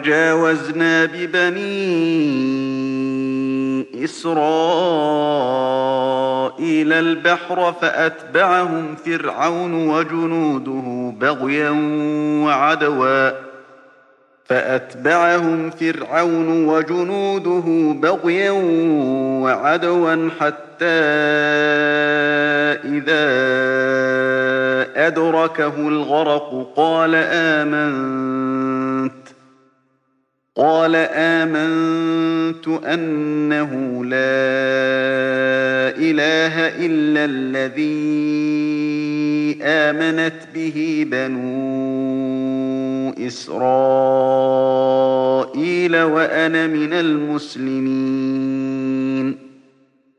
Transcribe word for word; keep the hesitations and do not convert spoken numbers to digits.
وجاوزنا ببني إسرائيل البحر فأتبعهم فرعون وجنوده بغيا وعدوا فأتبعهم فرعون وجنوده بغيا وعدوا حتى إذا أدركه الغرق قال آمنت قال آمنت أنه لا إله إلا الذي آمنت به بنو إسرائيل وأنا من المسلمين